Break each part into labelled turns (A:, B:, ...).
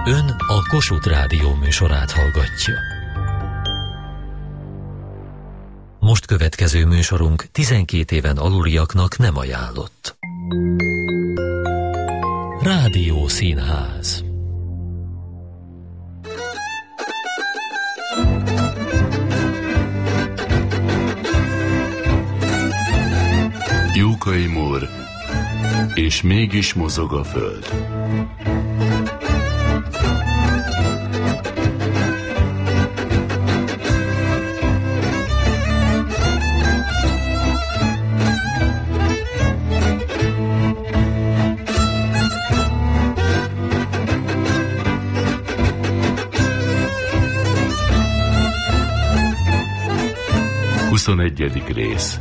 A: Ön a Kossuth Rádió műsorát hallgatja. Most következő műsorunk 12 éven aluliaknak nem ajánlott. Rádió Színház.
B: Júkai Múr, és mégis mozog a föld. Huszonegyedik rész.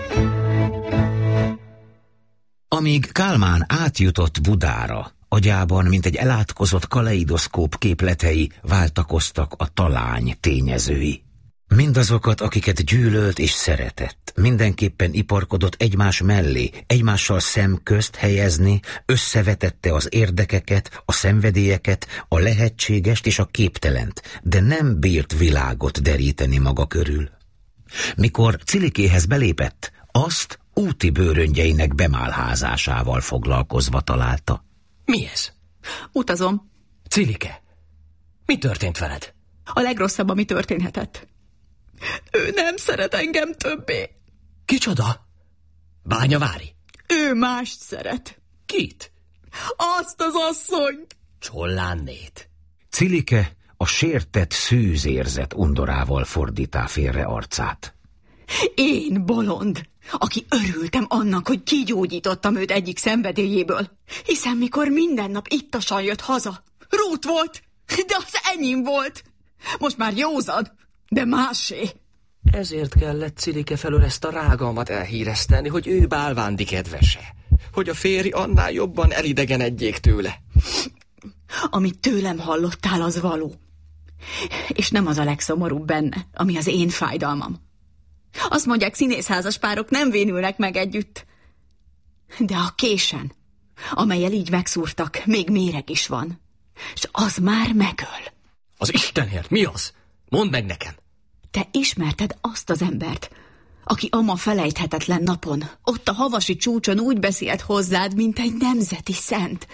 C: Amíg Kálmán átjutott Budára, agyában, mint egy elátkozott kaleidoszkóp képletei váltakoztak a talány tényezői. Mindazokat, akiket gyűlölt és szeretett, mindenképpen iparkodott egymás mellé, egymással szemközt helyezni, összevetette az érdekeket, a szenvedélyeket, a lehetségest és a képtelent, de nem bírt világot deríteni maga körül. Mikor Cilikéhez belépett, azt úti bőröngyeinek bemálházásával foglalkozva találta.
D: Mi ez?
E: Utazom.
D: Cilike, mi történt veled?
E: A legrosszabb, ami történhetett. Ő nem szeret engem többé.
D: Kicsoda? Bányavári?
E: Ő mást szeret.
D: Kit?
E: Azt az asszonyt.
D: Csollánnét.
C: Cilike a sértett szűzérzet undorával fordítá félre arcát.
E: Én bolond, aki örültem annak, hogy kigyógyítottam őt egyik szenvedélyéből. Hiszen mikor minden nap ittasan jött haza, Ruth volt, de az enyém volt. Most már józan, de másé.
D: Ezért kellett Cilike felől ezt a rágalmat elhíreszteni, hogy ő bálvándi kedvese. Hogy a férj annál jobban elidegenedjék tőle.
E: Amit tőlem hallottál, az való. És nem az a legszomorúbb benne, ami az én fájdalmam. Azt mondják, színészházas párok nem vénülnek meg együtt. De a késen, amellyel így megszúrtak, még méreg is van. És az már megöl.
D: Az Istenért, mi az? Mondd meg nekem.
E: Te ismerted azt az embert, aki ama felejthetetlen napon, ott a havasi csúcson úgy beszélt hozzád, mint egy nemzeti szent.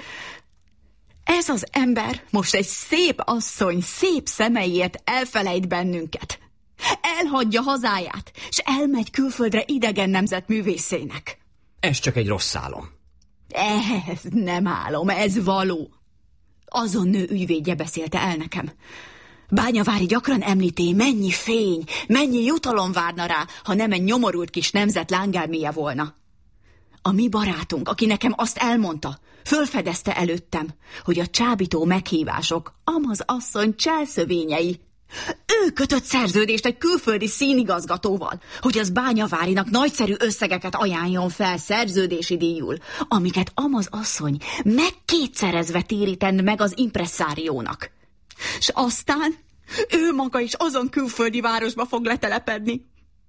E: Ez az ember most egy szép asszony, szép szemeiért elfelejt bennünket. Elhagyja hazáját, és elmegy külföldre idegen nemzet művészének.
D: Ez csak egy rossz álom.
E: Ez nem álom, ez való. Azon nő ügyvédje beszélte el nekem. Bányavári gyakran említi, mennyi fény, mennyi jutalom várna rá, ha nem egy nyomorult kis nemzet lángelméje volna. A mi barátunk, aki nekem azt elmondta, fölfedezte előttem, hogy a csábító meghívások Amaz asszony cselszövényei. Ő kötött szerződést egy külföldi színigazgatóval, hogy az Bányavárinak nagyszerű összegeket ajánljon fel szerződési díjul, amiket Amaz asszony megkétszerezve térítend meg az impresszáriónak. S aztán ő maga is azon külföldi városba fog letelepedni.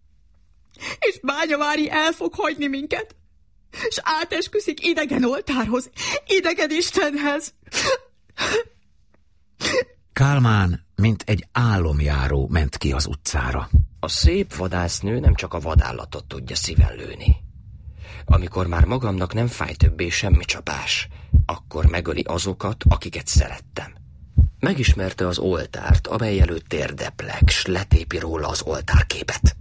E: És Bányavári el fog hagyni minket, és átesküszik idegen oltárhoz, idegen Istenhez.
C: Kálmán, mint egy álomjáró ment ki az utcára.
D: A szép vadásznő nem csak a vadállatot tudja szíven lőni. Amikor már magamnak nem fáj többé semmi csapás, akkor megöli azokat, akiket szerettem. Megismerte az oltárt, amely előtt térdeplek, s letépi róla az oltárképet.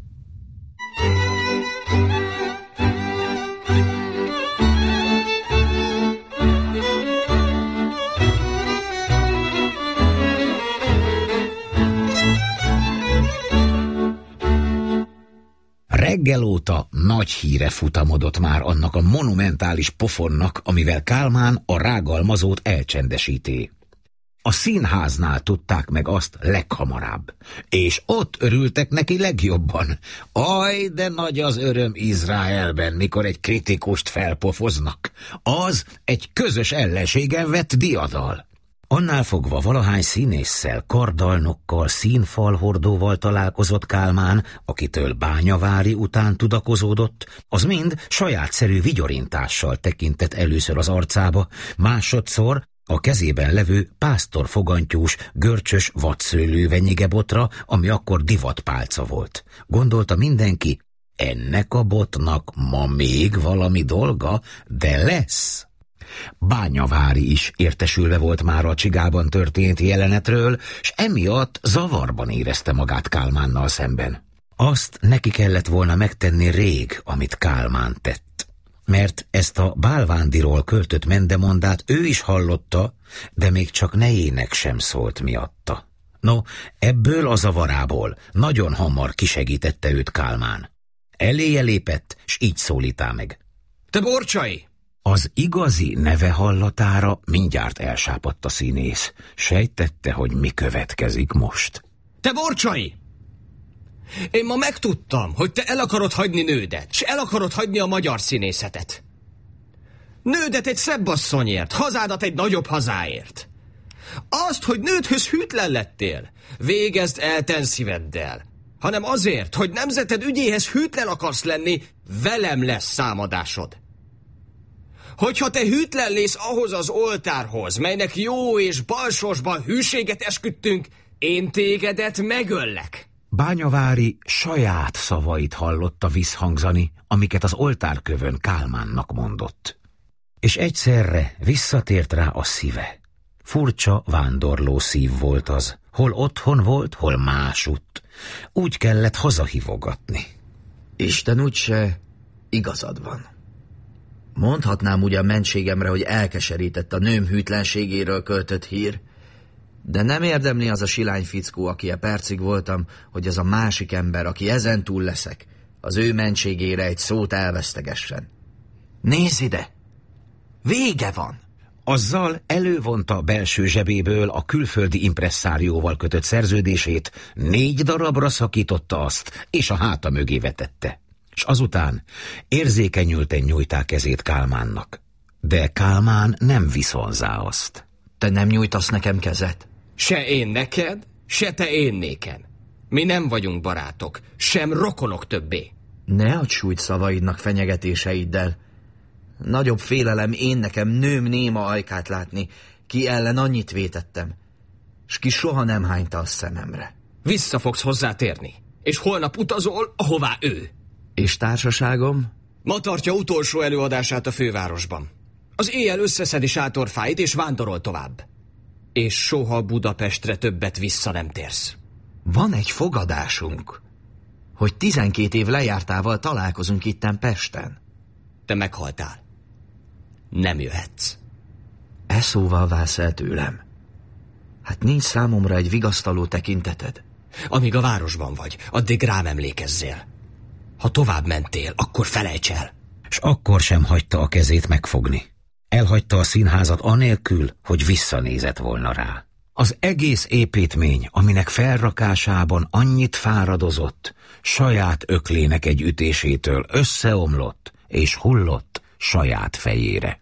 C: Reggel óta nagy híre futamodott már annak a monumentális pofonnak, amivel Kálmán a rágalmazót elcsendesíti. A színháznál tudták meg azt leghamarabb, és ott örültek neki legjobban. Aj, de nagy az öröm Izraelben, mikor egy kritikust felpofoznak. Az egy közös ellenségen vett diadal. Annál fogva valahány színésszel, kardalnokkal, színfalhordóval találkozott Kálmán, akitől Bányavári után tudakozódott, az mind sajátszerű vigyorintással tekintett először az arcába, másodszor a kezében levő pásztorfogantyús, görcsös vadszőlővenyigebotra, ami akkor divatpálca volt. Gondolta mindenki, ennek a botnak ma még valami dolga, de lesz. Bányavári is értesülve volt már a csigában történt jelenetről, s emiatt zavarban érezte magát Kálmánnal szemben. Azt neki kellett volna megtenni rég, amit Kálmán tett. Mert ezt a Bálvándiról költött mendemondát ő is hallotta, de még csak nejének sem szólt miatta. No, ebből a zavarából nagyon hamar kisegítette őt Kálmán. Eléje lépett, s így szólítá meg.
D: Te Borcsai!
C: Az igazi neve hallatára mindjárt elsápadt a színész. Sejtette, hogy mi következik most.
D: Te Borcsai! Én ma megtudtam, hogy te el akarod hagyni nődet, s el akarod hagyni a magyar színészetet. Nődet egy szebb asszonyért, hazádat egy nagyobb hazáért. Azt, hogy nődhöz hűtlen lettél, végezd el ten szíveddel, hanem azért, hogy nemzeted ügyéhez hűtlen akarsz lenni, velem lesz számadásod. Hogyha te hűtlen lész ahhoz az oltárhoz, melynek jó és balsorsban hűséget esküdtünk, én tégedet megöllek.
C: Bányavári saját szavait hallotta visszhangzani, amiket az oltárkövön Kálmánnak mondott. És egyszerre visszatért rá a szíve. Furcsa, vándorló szív volt az. Hol otthon volt, hol másutt. Úgy kellett hazahívogatni.
F: Isten úgyse igazad van. Mondhatnám ugyan mentségemre, hogy elkeserített a nőm hűtlenségéről költött hír, de nem érdemli az a silány fickó, aki a percig voltam, hogy az a másik ember, aki ezentúl leszek, az ő mentségére egy szót elvesztegessen. Nézz ide! Vége van!
C: Azzal elővonta belső zsebéből a külföldi impresszárióval kötött szerződését, 4 darabra szakította azt, és a háta mögé vetette. S azután érzékenyülten nyújtá kezét Kálmánnak. De Kálmán nem viszonzá azt.
F: Te nem nyújtasz nekem kezet?
D: Se én neked, se te én néken. Mi nem vagyunk barátok, sem rokonok többé.
F: Ne adj súlyt szavaidnak fenyegetéseiddel. Nagyobb félelem én nekem nőm néma ajkát látni, ki ellen annyit vétettem, s ki soha nem hányta a szememre.
D: Vissza fogsz hozzátérni, és holnap utazol, ahová ő.
F: És társaságom?
D: Ma tartja utolsó előadását a fővárosban. Az éjjel összeszedi sátorfáit, és vándorol tovább. És soha Budapestre többet vissza nem térsz.
F: Van egy fogadásunk, hogy 12 év lejártával találkozunk itten Pesten.
D: Te meghaltál. Nem jöhetsz.
F: E szóval válsz el tőlem. Hát nincs számomra egy vigasztaló tekinteted?
D: Amíg a városban vagy, addig rám emlékezzél. Ha tovább mentél, akkor felejts el.
C: S akkor sem hagyta a kezét megfogni. Elhagyta a színházat anélkül, hogy visszanézett volna rá. Az egész építmény, aminek felrakásában annyit fáradozott, saját öklének egy ütésétől összeomlott és hullott saját fejére.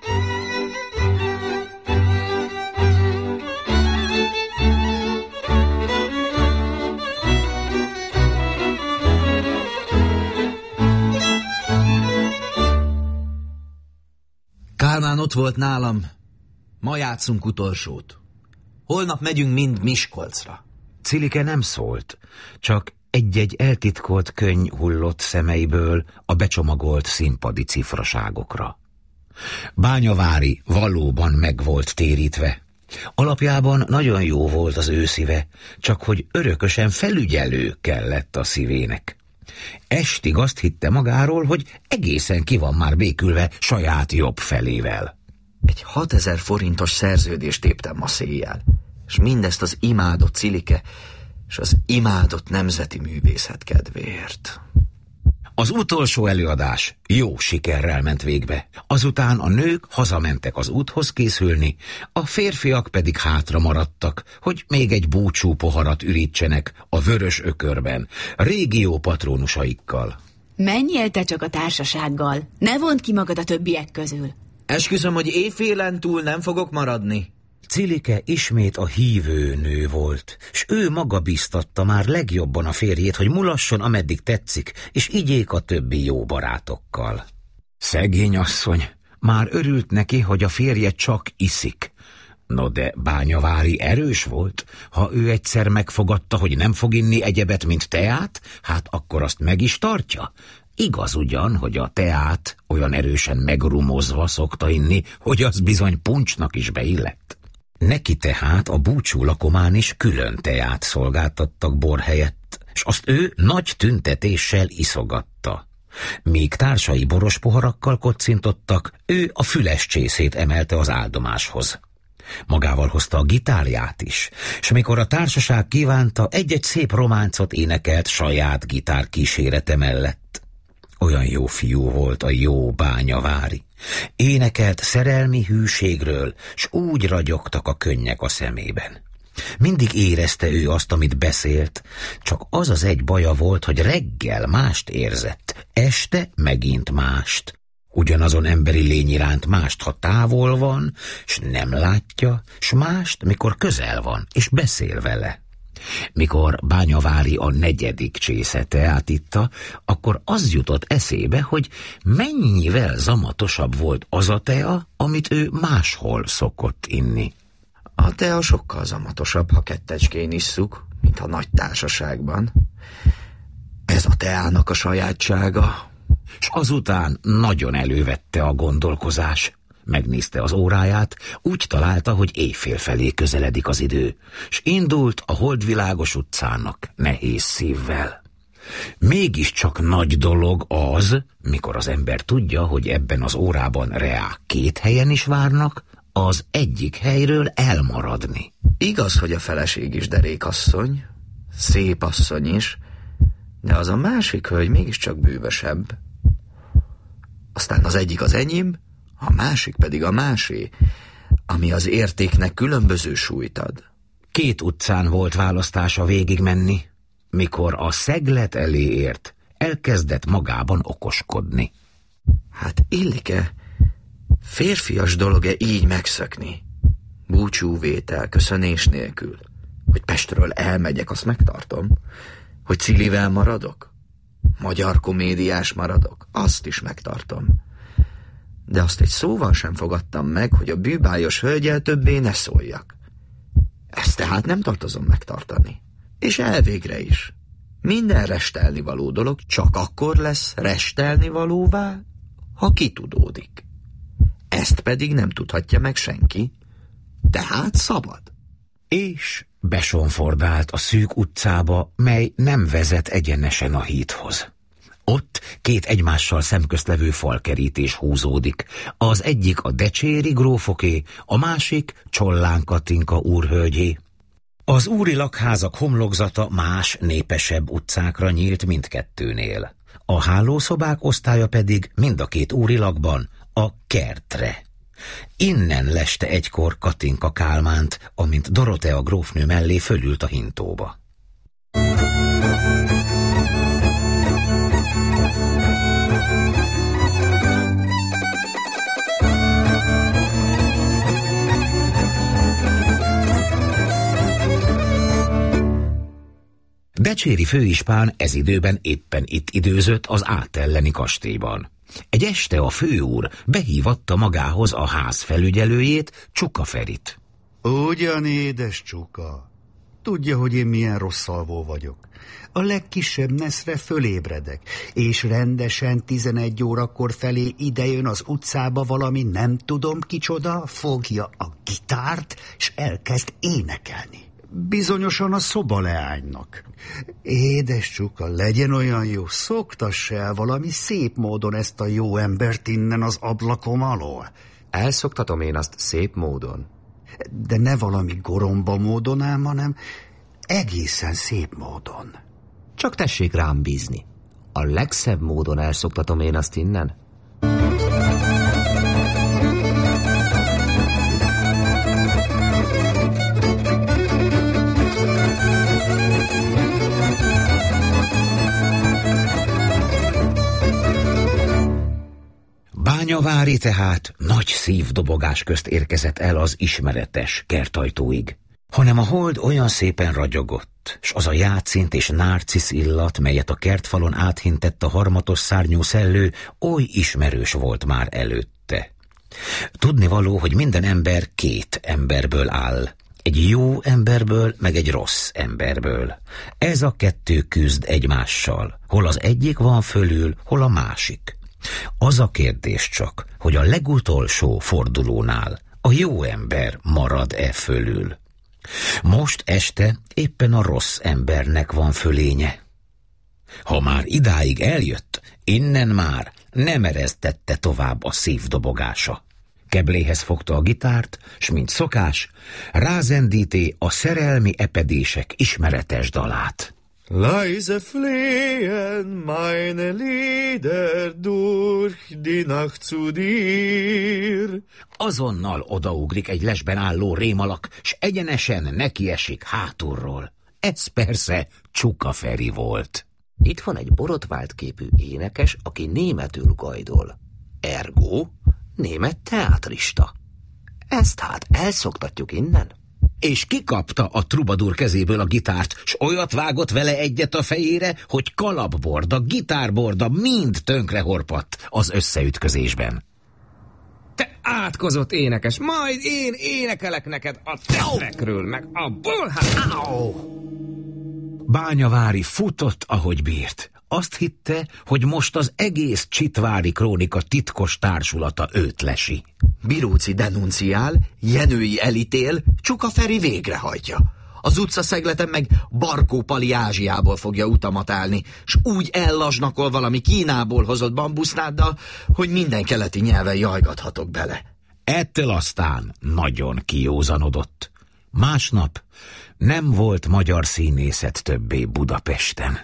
F: Kálmán ott volt nálam. Ma játszunk utolsót. Holnap megyünk mind Miskolcra.
C: Cilike nem szólt, csak egy-egy eltitkolt könny hullott szemeiből a becsomagolt színpadi cifraságokra. Bányavári valóban meg volt térítve. Alapjában nagyon jó volt az ő szíve, csak hogy örökösen felügyelő kellett a szívének. Estig azt hitte magáról, hogy egészen ki van már békülve saját jobb felével.
F: Egy 6000 forintos szerződést téptem ma széjjel, és mindezt az imádott Cilike és az imádott nemzeti művészet kedvéért.
C: Az utolsó előadás jó sikerrel ment végbe. Azután a nők hazamentek az úthoz készülni, a férfiak pedig hátra maradtak, hogy még egy búcsú poharat ürítsenek a Vörös Ökörben, régió patrónusaikkal.
E: Menjél te csak a társasággal, ne vondd ki magad a többiek közül.
F: Esküszöm, hogy éjfélen túl nem fogok maradni.
C: Cilike ismét a hívő nő volt, s ő maga bíztatta már legjobban a férjét, hogy mulasson, ameddig tetszik, és igyék a többi jó barátokkal. Szegény asszony már örült neki, hogy a férje csak iszik, No de Bányavári erős volt. Ha ő egyszer megfogadta, hogy nem fog inni egyebet, mint teát, hát akkor azt meg is tartja. Igaz ugyan, hogy a teát olyan erősen megrumozva szokta inni, hogy az bizony puncsnak is beillett. Neki tehát a búcsú lakomán is külön teát szolgáltattak bor helyett, s azt ő nagy tüntetéssel iszogatta. Míg társai boros poharakkal kocintottak, ő a füles csészét emelte az áldomáshoz. Magával hozta a gitárját is, és amikor a társaság kívánta, egy-egy szép románcot énekelt saját gitár kísérete mellett. Olyan jó fiú volt a jó Bányavári. Énekelt szerelmi hűségről, s úgy ragyogtak a könnyek a szemében. Mindig érezte ő azt, amit beszélt, csak az az egy baja volt, hogy reggel mást érzett, este megint mást. Ugyanazon emberi lény iránt mást, ha távol van, s nem látja, s mást, mikor közel van, és beszél vele. Mikor Bányavári a 4. csésze teát itta, akkor az jutott eszébe, hogy mennyivel zamatosabb volt az a tea, amit ő máshol szokott inni.
F: A tea sokkal zamatosabb, ha kettecskén isszuk, mint a nagy társaságban. Ez a teának a sajátsága.
C: S azután nagyon elővette a gondolkozás. Megnézte az óráját, úgy találta, hogy éjfél felé közeledik az idő, s indult a holdvilágos utcának nehéz szívvel. Mégiscsak nagy dolog az, mikor az ember tudja, hogy ebben az órában reák 2 helyen is várnak, az egyik helyről elmaradni.
F: Igaz, hogy a feleség is derékasszony, szép asszony is, de az a másik hölgy mégiscsak bűvösebb. Aztán az egyik az enyém, a másik pedig a másé, ami az értéknek különböző súlyt ad.
C: 2 utcán volt választása végigmenni. Mikor a szeglet elé ért, elkezdett magában okoskodni.
F: Hát illik-e, férfias dolog-e így megszökni? Búcsúvétel, köszönés nélkül. Hogy Pestről elmegyek, azt megtartom. Hogy Cilivel maradok? Magyar komédiás maradok? Azt is megtartom. De azt egy szóval sem fogadtam meg, hogy a bűbájos hölgyel többé ne szóljak. Ezt tehát nem tartozom megtartani. És elvégre is. Minden restelnivaló dolog csak akkor lesz restelnivalóvá, ha kitudódik. Ezt pedig nem tudhatja meg senki, tehát szabad.
C: És besonfordált a szűk utcába, mely nem vezet egyenesen a hídhoz. Ott 2 egymással szemköztlevő falkerítés húzódik. Az egyik a Decséri grófoké, a másik Csollán Katinka úrhölgyé. Az úri lakházak homlokzata más, népesebb utcákra nyílt mindkettőnél. A hálószobák osztálya pedig mind a 2 úri lakban a kertre. Innen leste egykor Katinka Kálmánt, amint Dorotea grófnő mellé fölült a hintóba. Decséri főispán ez időben éppen itt időzött az Átelleni kastélyban. Egy este a főúr behívatta magához a ház felügyelőjét, Csuka Ferit.
G: Ugyan, édes Csuka, tudja, hogy én milyen rosszalvó vagyok. A legkisebb neszre fölébredek, és rendesen 11 órakor felé idejön az utcába valami nem tudom kicsoda, fogja a gitárt, és elkezd énekelni. Bizonyosan a szobaleánynak. Édes Csuka, legyen olyan jó, szoktass el valami szép módon ezt a jó embert innen az ablakom alól.
H: Elszoktatom én azt szép módon.
G: De ne valami goromba módon ám, hanem egészen szép módon.
H: Csak tessék rám bízni. A legszebb módon elszoktatom én azt innen.
C: Bányavári tehát nagy szívdobogás közt érkezett el az ismeretes kertajtóig, hanem a hold olyan szépen ragyogott, s az a játszint és nárcisz illat, melyet a kertfalon áthintett a harmatos szárnyú szellő, oly ismerős volt már előtte. Tudnivaló, hogy minden ember két emberből áll. Egy jó emberből, meg egy rossz emberből. Ez a kettő küzd egymással. Hol az egyik van fölül, hol a másik. Az a kérdés csak, hogy a legutolsó fordulónál a jó ember marad-e fölül. Most este éppen a rossz embernek van fölénye. Ha már idáig eljött, innen már nem eresztette tovább a szívdobogása. Kebléhez fogta a gitárt, s mint szokás, rázendíté a szerelmi epedések ismeretes dalát.
I: Leise flehen meine Lieder durch die Nacht zu dir.
C: Azonnal odaugrik egy lesben álló rémalak, s egyenesen nekiesik hátulról. Ez persze Csuka Feri volt.
H: Itt van egy borotvált képű énekes, aki németül gajdol. Ergo, német teátrista. Ezt hát elszoktatjuk innen.
C: És kikapta a trubadur kezéből a gitárt, s olyat vágott vele egyet a fejére, hogy kalapborda, gitárborda mind tönkrehorpadt az összeütközésben.
J: Te átkozott énekes, majd én énekelek neked a tetekről, meg a bolhát.
C: Bányavári futott, ahogy bírt. Azt hitte, hogy most az egész Csitvári Krónika titkos társulata őt lesi.
F: Biróci denunciál, Jenői elítél, Csuka Feri végrehajtja. Az utcaszegleten meg Barkó Pali Ázsiából fogja utamat állni, s úgy ellasnakol valami Kínából hozott bambusznáddal, hogy minden keleti nyelven jajgathatok bele.
C: Ettől aztán nagyon kijózanodott. Másnap nem volt magyar színészet többé Budapesten.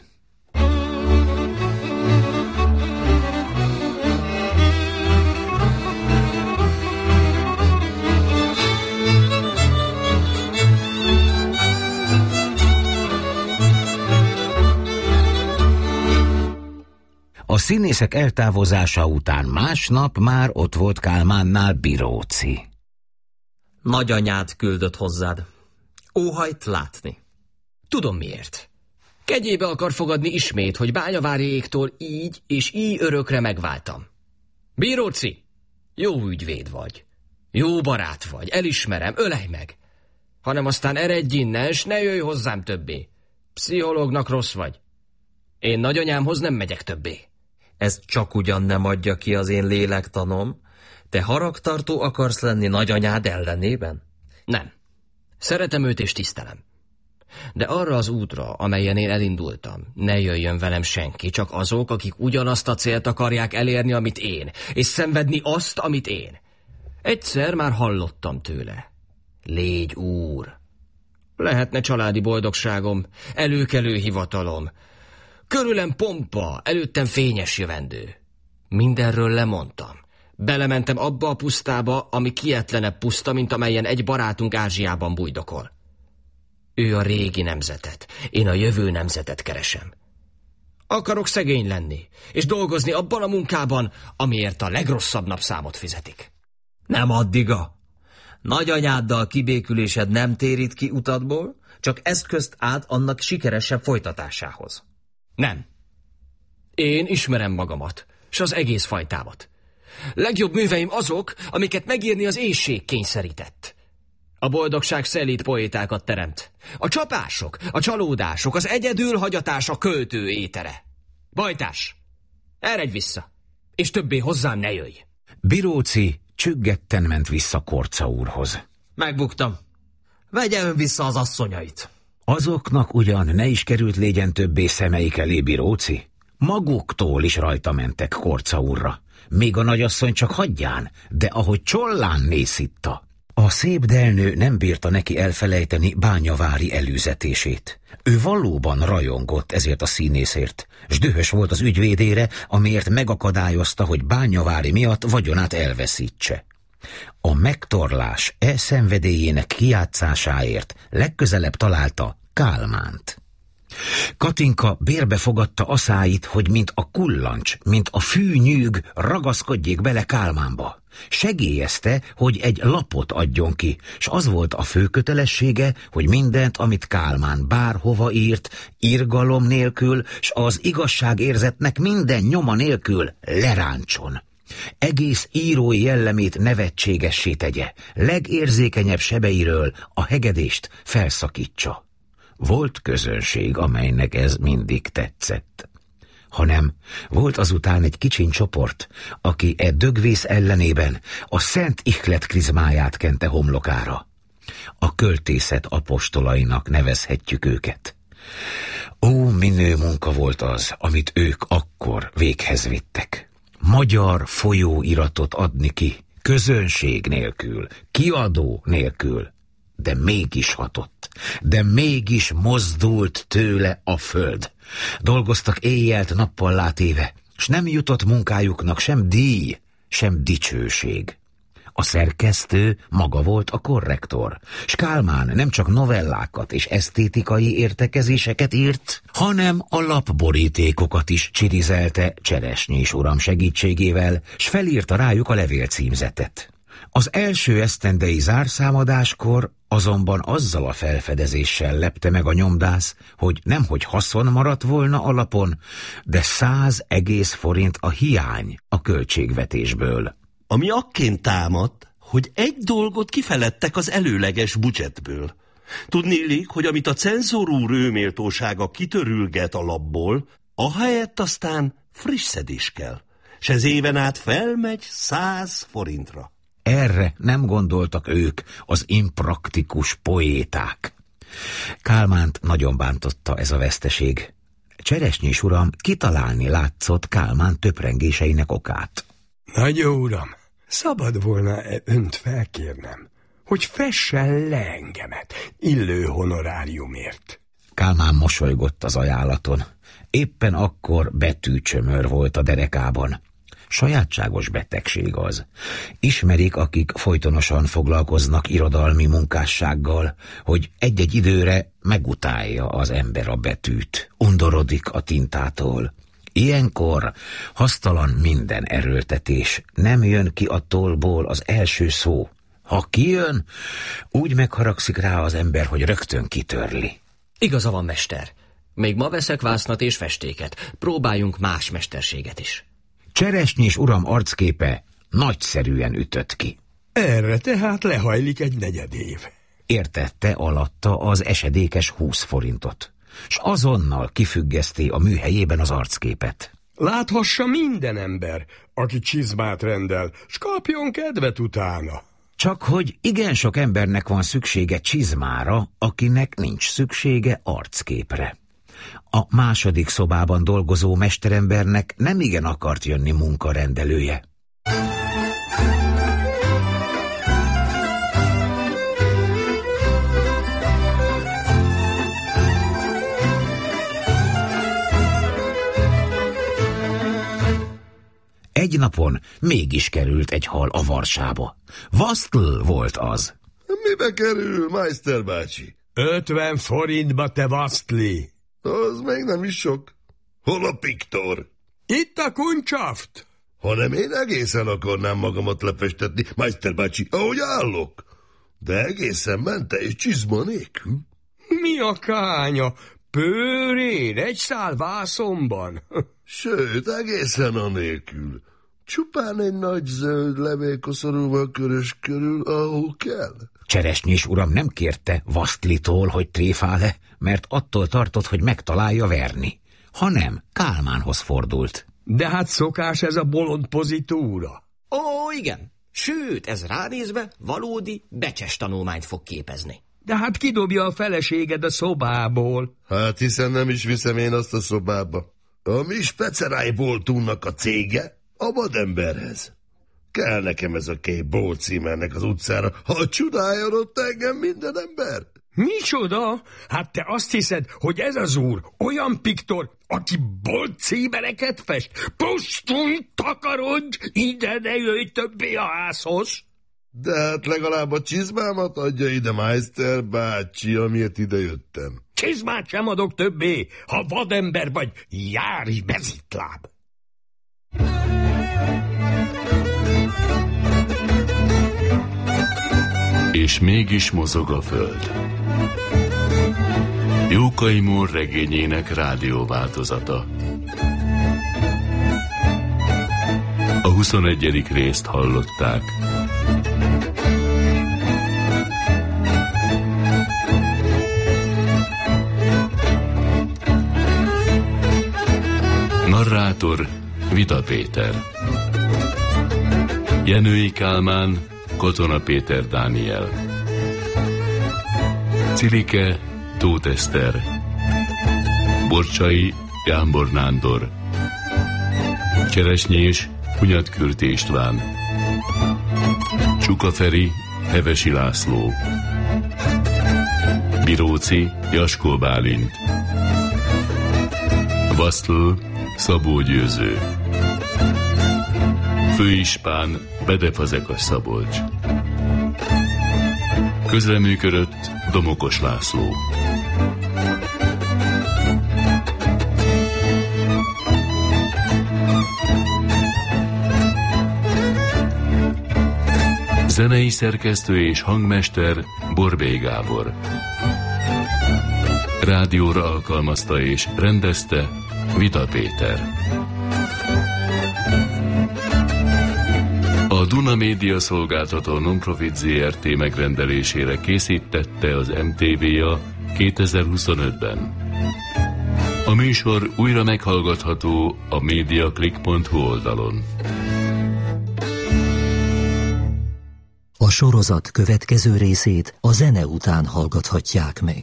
C: A színészek eltávozása után másnap már ott volt Kálmánnál Biróci.
D: Nagyanyád küldött hozzád. Óhajt látni. Tudom miért. Kegyébe akar fogadni ismét, hogy Bányaváriéktól így és így örökre megváltam. Biróci, jó ügyvéd vagy. Jó barát vagy, elismerem, ölej meg. Hanem aztán eredj innen, s ne jöjj hozzám többé. Pszichológnak rossz vagy. Én nagyanyámhoz nem megyek többé.
K: Ez csak ugyan nem adja ki az én lélektanom. Te haragtartó akarsz lenni nagyanyád ellenében?
D: Nem. Szeretem őt és tisztelem. De arra az útra, amelyen én elindultam, ne jöjjön velem senki, csak azok, akik ugyanazt a célt akarják elérni, amit én, és szenvedni azt, amit én. Egyszer már hallottam tőle. Légy úr. Lehetne családi boldogságom, előkelő hivatalom. Körülem pompa, előttem fényes jövendő. Mindenről lemondtam. Belementem abba a pusztába, ami kietlenebb puszta, mint amelyen egy barátunk Ázsiában bujdokol. Ő a régi nemzetet, én a jövő nemzetet keresem. Akarok szegény lenni, és dolgozni abban a munkában, amiért a legrosszabb napszámot fizetik.
K: Nem addiga. Nagyanyáddal kibékülésed nem térít ki utadból, csak eszközt át annak sikeresebb folytatásához.
D: Nem. Én ismerem magamat, s az egész fajtámat. Legjobb műveim azok, amiket megírni az éhség kényszerített. A boldogság szelíd poétákat teremt. A csapások, a csalódások, az egyedülhagyatás a költő étere. Bajtás, eredj vissza, és többé hozzám ne jöjj.
C: Biróci csüggetten ment vissza Korcza úrhoz.
K: Megbuktam. Vegye ön vissza az asszonyait.
C: Azoknak ugyan ne is került légyen többé szemeik elé, Biróci. Maguktól is rajta mentek Korcza úrra. Még a nagyasszony csak hagyján, de ahogy csollán nészitta. A szép delnő nem bírta neki elfelejteni Bányavári előzetését. Ő valóban rajongott ezért a színészért, s dühös volt az ügyvédére, amiért megakadályozta, hogy Bányavári miatt vagyonát elveszítse. A megtorlás szenvedélyének kijátszásáért legközelebb találta Kálmánt. Katinka bérbe fogadta aszáit, hogy mint a kullancs, mint a fűnyűg ragaszkodjék bele Kálmánba. Segélyezte, hogy egy lapot adjon ki, s az volt a fő kötelessége, hogy mindent, amit Kálmán bárhova írt, irgalom nélkül, s az igazságérzetnek minden nyoma nélkül leráncson. egész írói jellemét nevetségessé tegye, legérzékenyebb sebeiről a hegedést felszakítsa. Volt közönség, amelynek ez mindig tetszett. Hanem volt azután egy kicsiny csoport, aki e dögvész ellenében a Szent Ihlet krizmáját kente homlokára. A költészet apostolainak nevezhetjük őket. Ó, minő munka volt az, amit ők akkor véghez vittek. Magyar folyóiratot adni ki, közönség nélkül, kiadó nélkül, de mégis hatott, de mégis mozdult tőle a föld. Dolgoztak éjjelt nappallá téve, s nem jutott munkájuknak sem díj, sem dicsőség. A szerkesztő maga volt a korrektor, s Kálmán nem csak novellákat és esztétikai értekezéseket írt, hanem a lapborítékokat is csirizelte Cseresnyés uram segítségével, s felírta rájuk a levélcímzetet. Az első esztendei zárszámadáskor azonban azzal a felfedezéssel lepte meg a nyomdász, hogy nemhogy haszon maradt volna a lapon, de 100 egész forint a hiány a költségvetésből.
L: Ami akként támadt, hogy egy dolgot kifeledtek az előleges budzsetből. Tudniillik, hogy amit a cenzor úr őméltósága kitörülget a lapból, ahelyett aztán friss szedés kell, s ez éven át felmegy 100 forintra.
C: Erre nem gondoltak ők, az impraktikus poéták. Kálmánt nagyon bántotta ez a veszteség. Cseresnyés uram kitalálni látszott Kálmán töprengéseinek okát.
M: Nagyon uram, szabad volna-e önt felkérnem, hogy fessen le engemet illő honoráriumért?
C: Kálmán mosolygott az ajánlaton. Éppen akkor betűcsömör volt a derekában. Sajátságos betegség az. Ismerik, akik folytonosan foglalkoznak irodalmi munkássággal, hogy egy-egy időre megutálja az ember a betűt, undorodik a tintától. Ilyenkor hasztalan minden erőltetés, nem jön ki a tollból az első szó. Ha kijön, úgy megharagszik rá az ember, hogy rögtön kitörli.
D: Igaza van, mester. Még ma veszek vásznat és festéket. Próbáljunk más mesterséget is.
C: Cseresnyés uram arcképe nagyszerűen ütött ki.
M: Erre tehát lehajlik egy negyedév.
C: Értette alatta az esedékes 20 forintot, s azonnal kifüggeszti a műhelyében az arcképet.
M: Láthassa minden ember, aki csizmát rendel, s kapjon kedvet utána.
C: Csak hogy igen sok embernek van szüksége csizmára, akinek nincs szüksége arcképre. A második szobában dolgozó mesterembernek nem igen akart jönni munkarendelője. Egy napon mégis került egy hal a varsába. Vasztl volt az.
I: Mibe kerül, Meister bácsi?
M: 50 forintba, te vasztli.
I: Az még nem is sok. Hol a piktor?
M: Itt a kuncsaft.
I: Hanem én egészen akarnám magamat lefestetni, Meister bácsi, ahogy állok. De egészen mente és csizma nélkül.
M: Mi a kánya? Pőrén, egy szál vászonban.
I: Sőt, egészen anélkül. Csupán egy nagy zöld levélkoszorúval a körös körül, ahol kell.
C: Cseresnyés uram nem kérte Vasztlitól, hogy tréfál-e, mert attól tartott, hogy megtalálja verni, hanem Kálmánhoz fordult.
M: De hát szokás ez a bolond pozitúra.
D: Ó, igen. Sőt, ez ránézve valódi becses tanulmányt fog képezni.
M: De hát kidobja a feleséged a szobából.
I: Hát hiszen nem is viszem én azt a szobába. A mi Speceráj boltunknak a cége a vademberhez. Kell nekem ez a kép boltcímernek az utcára, ha csodáljon ott engem minden ember.
M: Micsoda? Hát te azt hiszed, hogy ez az úr olyan piktor, aki boltcímereket fest? Pusztulj, takarodj, ide ne jöjj többé a házhoz.
I: De hát legalább a csizmámat adja ide, Meister bácsi, amiért ide jöttem.
M: Csizmát sem adok többé, ha vadember vagy, járj bezitláb.
B: És mégis mozog a föld. Jókai Mór regényének rádióváltozata. 21. részt hallották. Narrátor Vida Péter. Jenői Kálmán, Katona Péter Dániel. Cilike Tóth Eszter. Borcsai Jámbor Nándor. Cseresnyés Hunyad Kürti István. Csuka Feri Hevesi László. Biróci Jaskó Bálint. Basztl Szabó Győző. Főispán Bede Fazekas Szabolcs. Közreműködött Domokos László. Zenei szerkesztő és hangmester Borbély Gábor. Rádióra alkalmazta és rendezte Vida Péter. A Duna Média Szolgáltató Nonprofit Zrt. Megrendelésére készítette az MTV-ja 2025-ben. A műsor újra meghallgatható a mediaclick.hu oldalon.
A: A sorozat következő részét a zene után hallgathatják meg.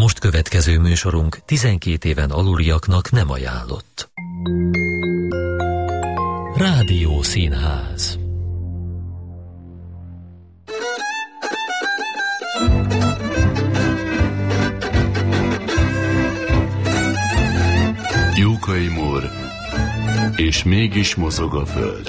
A: most következő műsorunk 12 éven aluliaknak nem ajánlott. Rádiószínház.
B: Jókai Mór, és mégis mozog a föld.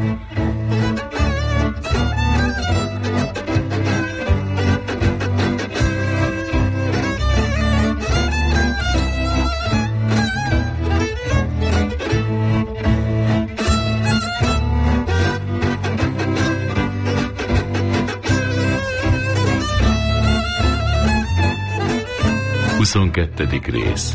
B: Huszonkettődik rész.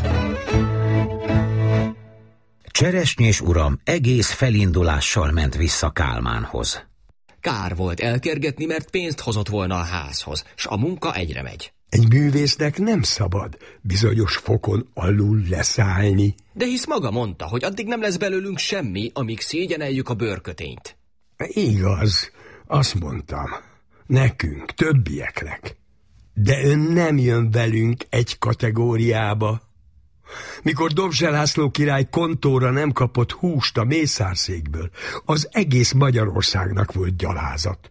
C: Cseresnyés uram egész felindulással ment vissza Kálmánhoz.
D: Kár volt elkergetni, mert pénzt hozott volna a házhoz, s a munka egyre megy.
M: Egy művésznek nem szabad bizonyos fokon alul leszállni.
D: De hisz maga mondta, hogy addig nem lesz belőlünk semmi, amíg szégyeneljük a bőrkötényt.
M: Igaz, azt mondtam. Nekünk, többieknek. De ön nem jön velünk egy kategóriába. Mikor Dobzse László király kontóra nem kapott húst a mészárszékből, az egész Magyarországnak volt gyalázat.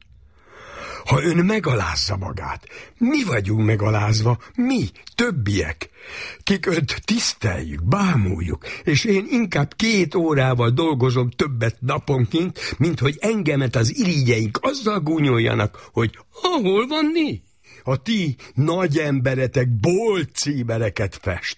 M: Ha ön megalázza magát, mi vagyunk megalázva, mi, többiek, kik önt tiszteljük, bámuljuk, és én inkább 2 órával dolgozom többet naponként, mint hogy engemet az irigyeink azzal gúnyoljanak, hogy hol van mi? A ti nagy emberetek boltcímereket fest.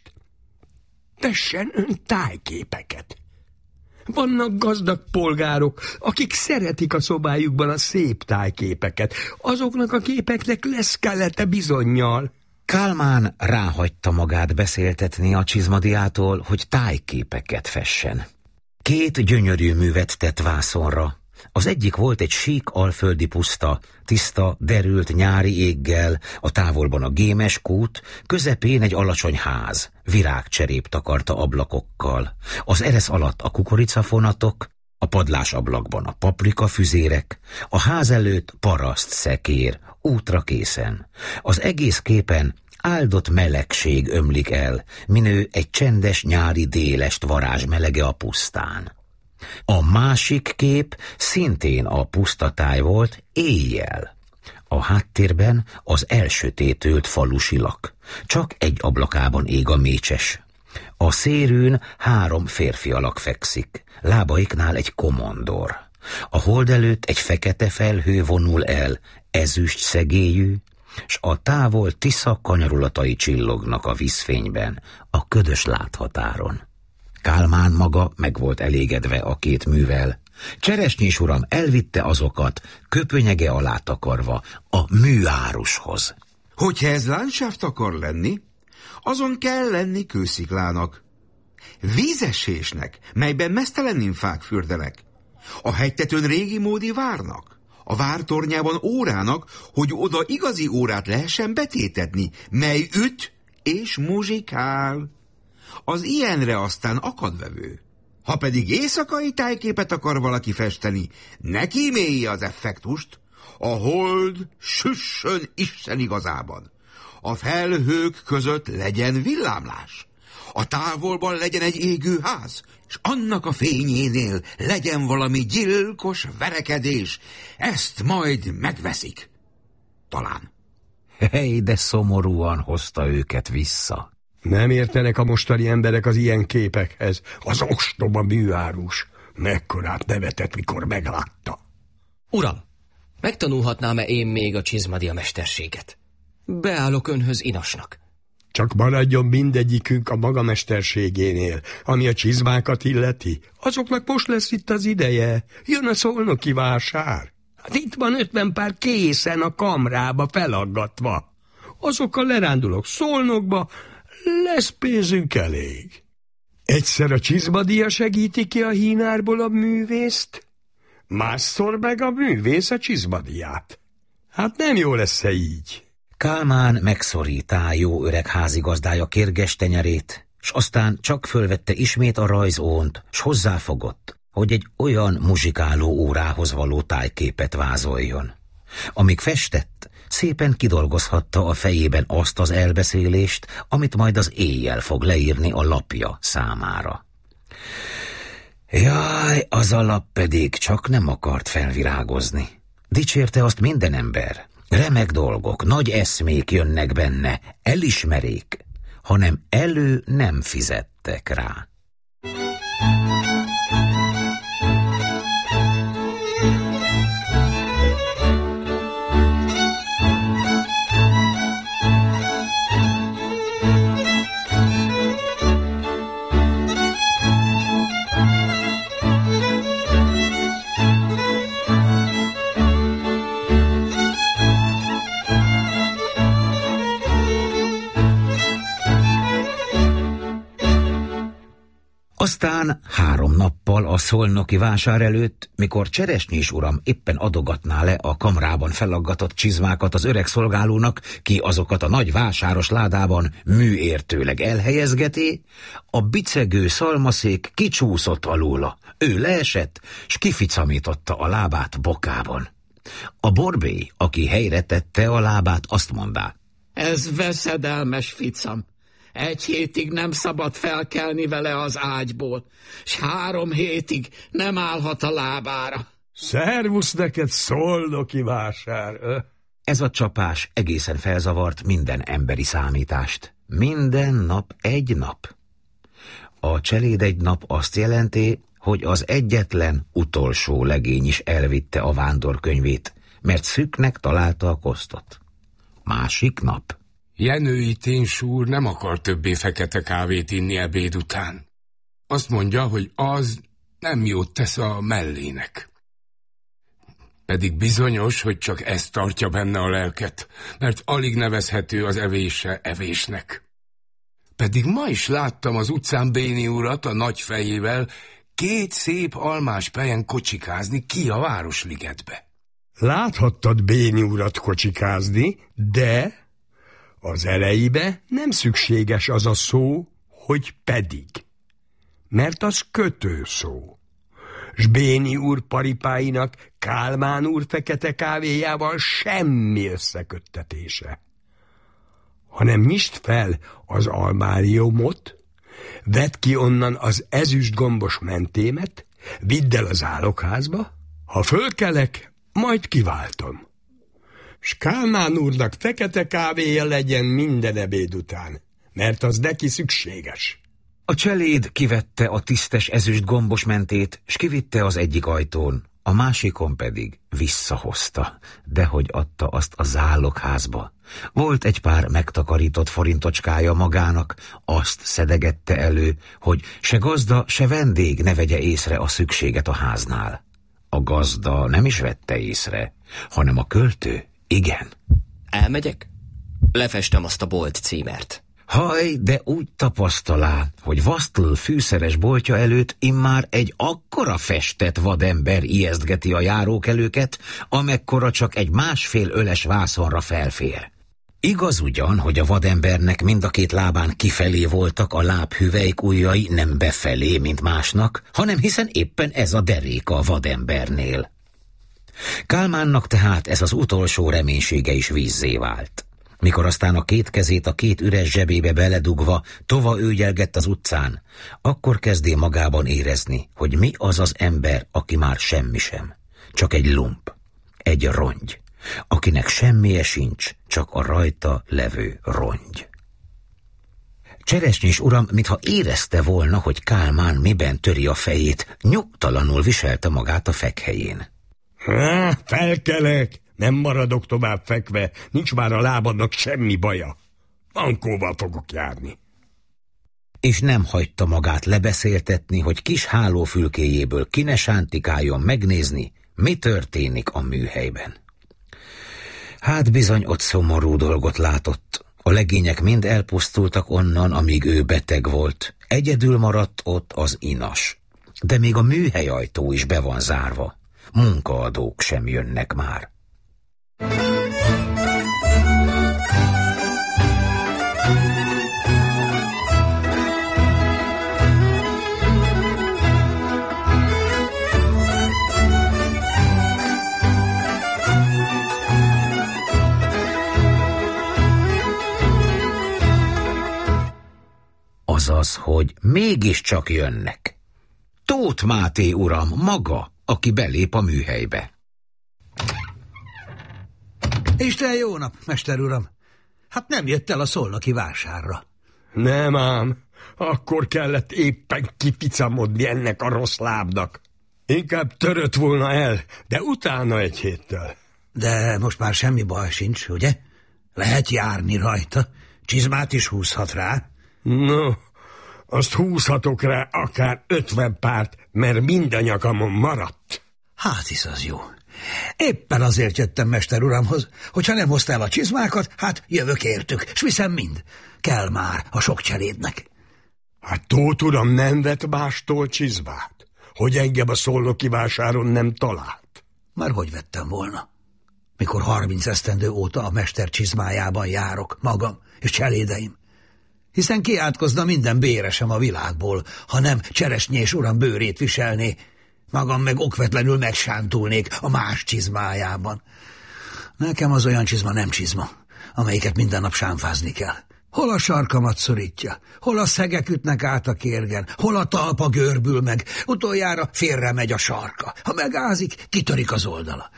M: Tessen ön tájképeket. Vannak gazdag polgárok, akik szeretik a szobájukban a szép tájképeket. Azoknak a képeknek lesz kelete bizonnyal.
C: Kálmán ráhagyta magát beszéltetni a Csizmadiától, hogy tájképeket fessen. 2 gyönyörű művet tett vászonra. Az egyik volt egy sík alföldi puszta, tiszta, derült nyári éggel, a távolban a gémes kút, közepén egy alacsony ház, virágcserép takarta ablakokkal, az eresz alatt a kukoricafonatok, a padlás ablakban a paprikafüzérek, a ház előtt paraszt szekér, útra készen. Az egész képen áldott melegség ömlik el, minő egy csendes nyári délest varázsmelege a pusztán. A másik kép szintén a pusztatáj volt éjjel. A háttérben az elsötétült falusilak. Csak egy ablakában ég a mécses. A szérűn 3 férfi alak fekszik, lábaiknál egy komondor. A hold előtt egy fekete felhő vonul el, ezüst szegélyű, s a távol Tisza kanyarulatai csillognak a vízfényben, a ködös láthatáron. Kálmán maga meg volt elégedve a 2 művel. Cseresnyés uram elvitte azokat, köpönyege alá takarva, a műárushoz.
N: Hogyha ez landschaft akar lenni, azon kell lenni kősziklának. Vízesésnek, melyben meztelen nymfák fürdenek. A hegytetőn régi módi várnak. A vár tornyában órának, hogy oda igazi órát lehessen betétetni, mely üt és muzsikál. Az ilyenre aztán akadvevő. Ha pedig éjszakai tájképet akar valaki festeni, ne kímélje az effektust, a hold süssön Isten igazában. A felhők között legyen villámlás. A távolban legyen egy égő ház, és annak a fényénél legyen valami gyilkos verekedés. Ezt majd megveszik. Talán.
C: Hely, de szomorúan hozta őket vissza.
M: Nem értenek a mostani emberek az ilyen képekhez. Az ostoba műárus mekkorát nevetett, mikor meglátta.
D: Uram, megtanulhatnám-e én még a Csizmadia mesterséget? Beállok önhöz inasnak.
M: Csak maradjon mindegyikünk a maga mesterségénél, ami a csizmákat illeti. Azoknak most lesz itt az ideje. Jön a szolnoki vásár. Hát itt van 50 pár készen a kamrába felaggatva. Azokkal lerándulok Szolnokba, lesz pénzünk elég. Egyszer a Csizmadia segíti ki a hínárból a művészt, másszor meg a művész a Csizmadiát. Hát nem jó lesz-e így?
C: Kálmán megszorítá jó öreg házigazdája kérges tenyerét, s aztán csak fölvette ismét a rajzónt, s hozzáfogott, hogy egy olyan muzsikáló órához való tájképet vázoljon. Amíg festett, szépen kidolgozhatta a fejében azt az elbeszélést, amit majd az éjjel fog leírni a lapja számára. Jaj, az a lap pedig csak nem akart felvirágozni. Dicsérte azt minden ember. Remek dolgok, nagy eszmék jönnek benne, elismerék, hanem elő nem fizettek rá. Aztán 3 nappal a szolnoki vásár előtt, mikor Cseresnyés uram éppen adogatná le a kamrában felaggatott csizmákat az öreg szolgálónak, ki azokat a nagy vásáros ládában műértőleg elhelyezgeti, a bicegő szalmaszék kicsúszott alóla. Ő leesett, s kificamította a lábát bokában. A borbély, aki helyre tette a lábát, azt mondá:
O: Ez veszedelmes ficam. 1 hétig nem szabad felkelni vele az ágyból, s 3 hétig nem állhat a lábára.
M: Szervusz neked, szolnoki vásár!
C: Ez a csapás egészen felzavart minden emberi számítást. Minden nap egy nap. A cseléd egy nap azt jelenti, hogy az egyetlen utolsó legény is elvitte a vándorkönyvét, mert szüknek találta a kosztot. Másik nap.
M: Jenői ténsúr nem akar többé fekete kávét inni ebéd után. Azt mondja, hogy az nem jót tesz a mellének. Pedig bizonyos, hogy csak ez tartja benne a lelket, mert alig nevezhető az evése evésnek. Pedig ma is láttam az utcán Béni urat a nagy fejével 2 szép almás pejen kocsikázni ki a Városligetbe.
P: Láthattad Béni urat kocsikázni, de az elejébe nem szükséges az a szó, hogy pedig, mert az kötőszó. S Béni úr paripáinak Kálmán úr fekete kávéjával semmi összeköttetése. Hanem nyisd fel az almáriumot, vedd ki onnan az ezüst gombos mentémet, vidd el az álokházba, ha fölkelek, majd kiváltom. S Kálmán úrnak fekete kávéja legyen minden ebéd után, mert az neki szükséges.
C: A cseléd kivette a tisztes ezüst gombos mentét, s kivitte az egyik ajtón, a másikon pedig visszahozta, dehogy adta azt a zálogházba. Volt egy pár megtakarított forintocskája magának, azt szedegette elő, hogy se gazda, se vendég ne vegye észre a szükséget a háznál. A gazda nem is vette észre, hanem a költő igen.
D: Elmegyek? Lefestem azt a bolt címert.
C: Haj, de úgy tapasztalá, hogy Vasztl fűszeres boltja előtt immár egy akkora festett vadember ijesztgeti a járókelőket, amekkora csak egy 1,5 öles vászonra felfér. Igaz ugyan, hogy a vadembernek mind a 2 lábán kifelé voltak a lábhüvelyk ujjai, nem befelé, mint másnak, hanem hiszen éppen ez a deréka a vadembernél. Kálmánnak tehát ez az utolsó reménysége is vízzé vált. Mikor aztán a 2 kezét a 2 üres zsebébe beledugva tova őgyelgett az utcán, akkor kezdé magában érezni, hogy mi az az ember, aki már semmi sem. Csak egy lump, egy rongy, akinek semmije sincs, csak a rajta levő rongy. Cseresnyés uram, mintha érezte volna, hogy Kálmán miben töri a fejét, nyugtalanul viselte magát a fekhelyén.
P: Felkelek, nem maradok tovább fekve, nincs már a lábadnak semmi baja. Ankóval fogok járni.
C: És nem hagyta magát lebeszéltetni, hogy kis hálófülkéjéből ki ne sántikáljon megnézni, mi történik a műhelyben. Hát bizony ott szomorú dolgot látott. A legények mind elpusztultak onnan, amíg ő beteg volt. Egyedül maradt ott az inas. De még a műhelyajtó is be van zárva. Munkaadók sem jönnek már. Azaz, hogy mégiscsak jönnek. Tóth Máté uram maga, aki belép a műhelybe.
Q: Isten jó nap, mester uram! Hát nem jött el a szolnoki vásárra.
P: Nem ám, akkor kellett éppen kificamodni ennek a rossz lábnak. Inkább törött volna el, de utána egy héttel.
Q: De most már semmi baj sincs, ugye? Lehet járni rajta. Csizmát is húzhat rá.
P: No, azt húzhatok rá akár 50 párt, mert mind a nyakamon maradt.
Q: Hát hisz az jó. Éppen azért jöttem mester uramhoz, hogyha nem hozta el a csizmákat, hát jövök értük, s viszem mind. Kell már a sok cselédnek.
P: Hát Tóth uram nem vett mástól csizmát, hogy engem a szolnoki vásáron nem talált.
Q: Már hogy vettem volna? Mikor 30 esztendő óta a mester csizmájában járok, magam és cselédeim. Hiszen kiátkozna minden béresem a világból, ha nem Cseresnyés uram bőrét viselné, magam meg okvetlenül megsántulnék a más csizmájában. Nekem az olyan csizma nem csizma, amelyiket minden nap sámfázni kell. Hol a sarkamat szorítja, hol a szegek ütnek át a kérgen, hol a talpa görbül meg, utoljára félre megy a sarka. Ha megázik, kitörik az oldala.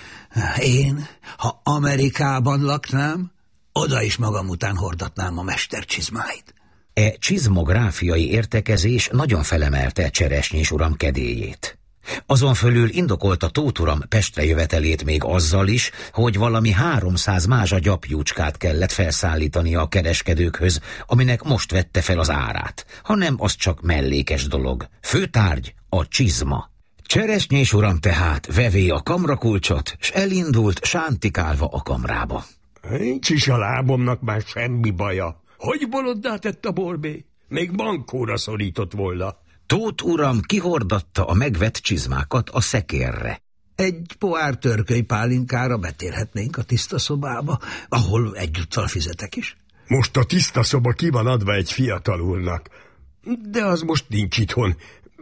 Q: Én, ha Amerikában laknám, oda is magam után hordatnám a mester csizmáit.
C: E csizmográfiai értekezés nagyon felemelte Cseresnyés uram kedélyét. Azon fölül indokolta Tóth uram Pestre jövetelét még azzal is, hogy valami 300 mázsa gyapjúcskát kellett felszállítania a kereskedőkhöz, aminek most vette fel az árát, hanem az csak mellékes dolog. Főtárgy a csizma. Cseresnyés uram tehát vevé a kamrakulcsot, s elindult sántikálva a kamrába.
P: Nincs is a lábomnak már semmi baja. Hogy boloddá tett a borbé? Még bankóra szorított volna.
C: Tóth uram kihordatta a megvett csizmákat a szekérre.
Q: Egy pohár törköly pálinkára betérhetnénk a tiszta szobába, ahol egyúttal fizetek is.
P: Most a tiszta szoba ki van adva egy fiatal úrnak, de az most nincs itthon.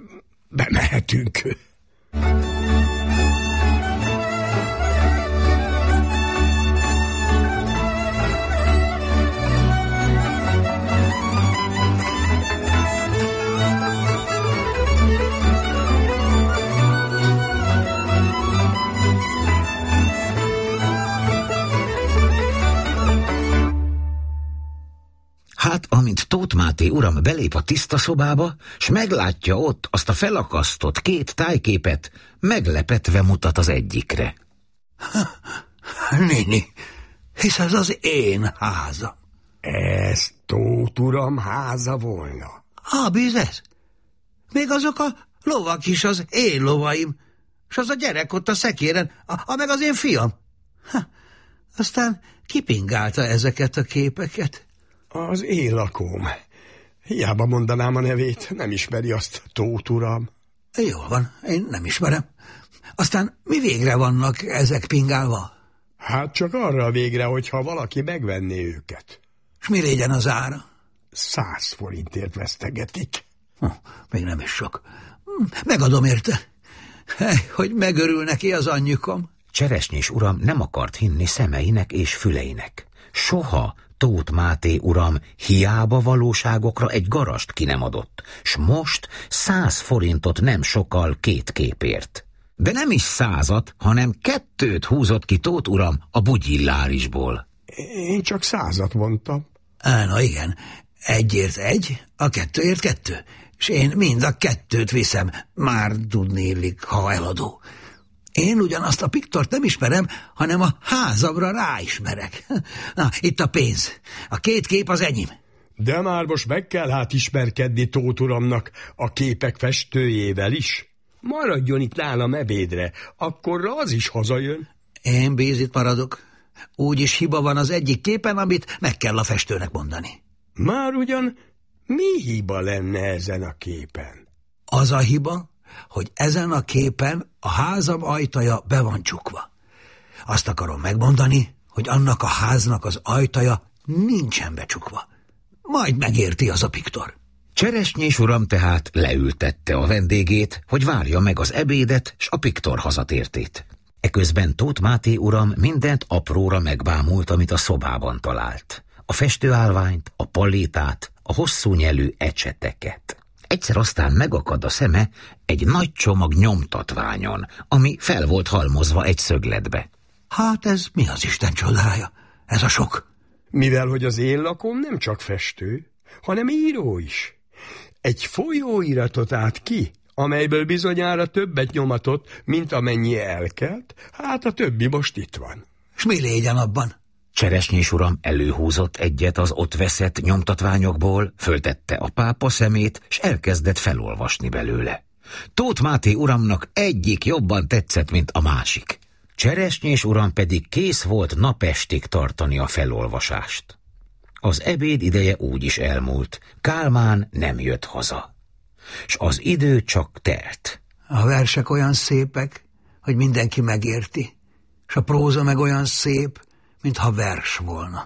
P: Bemehetünk.
C: Hát, amint Tóth Máté uram belép a tiszta szobába, s meglátja ott azt a felakasztott 2 tájképet, meglepetve mutat az egyikre.
Q: Néni, hisz ez az én háza.
P: Ez Tóth uram háza volna.
Q: Bíz ez? Még azok a lovak is az én lovaim, s az a gyerek ott a szekéren, meg az én fiam. Aztán kipingálta ezeket a képeket.
P: Az én lakóm. Hiába mondanám a nevét, nem ismeri azt Tóth uram.
Q: Jól van, én nem ismerem. Aztán mi végre vannak ezek pingálva?
P: Hát csak arra a végre, hogyha valaki megvenné őket.
Q: És mi legyen az ára?
P: 100 forintért vesztegetik.
Q: Még nem is sok. Megadom érte. Hogy megörül neki az anyjukom.
C: Cseresnyés uram nem akart hinni szemeinek és füleinek. Soha Tóth Máté uram hiába valóságokra egy garast ki nem adott, s most 100 forintot nem sokkal 2 képért. De nem is 100-at, hanem 2 húzott ki Tóth uram a bugyillárisból.
P: Én csak 100-at mondtam.
Q: Na igen, 1-ért 1, a 2-ért 2, és én mind a 2 viszem, már tudni illik, ha eladó. Én ugyanazt a piktort nem ismerem, hanem a házamra ráismerek. Na, itt a pénz. A 2 kép az enyém.
P: De már most meg kell hát ismerkedni Tóth uramnak a képek festőjével is. Maradjon itt nálam ebédre, akkorra az is hazajön.
Q: Én itt maradok. Úgyis hiba van az egyik képen, amit meg kell a festőnek mondani.
P: Már ugyan mi hiba lenne ezen a képen?
Q: Az a hiba, hogy ezen a képen a házam ajtaja be van csukva. Azt akarom megmondani, hogy annak a háznak az ajtaja nincsen becsukva. Majd megérti az a piktor.
C: Cseresnyés uram tehát leültette a vendégét, hogy várja meg az ebédet s a piktor hazatértét. Eközben Tóth Máté uram mindent apróra megbámult, amit a szobában talált. A festőállványt, a palétát, a hosszú nyelű ecseteket. Egyszer aztán megakad a szeme egy nagy csomag nyomtatványon, ami fel volt halmozva egy szögletbe.
Q: Hát ez mi az Isten csodája? Ez a sok.
P: Mivel hogy az én lakom nem csak festő, hanem író is. Egy folyóiratot át ki, amelyből bizonyára többet nyomatott, mint amennyi elkelt, hát a többi most itt van.
Q: S mi légyen abban?
C: Cseresnyés uram előhúzott egyet az ott veszett nyomtatványokból, föltette a pápa szemét, s elkezdett felolvasni belőle. Tóth Máté uramnak egyik jobban tetszett, mint a másik. Cseresnyés uram pedig kész volt napestig tartani a felolvasást. Az ebéd ideje úgy is elmúlt, Kálmán nem jött haza. S az idő csak telt.
Q: A versek olyan szépek, hogy mindenki megérti, s a próza meg olyan szép, mintha vers volna.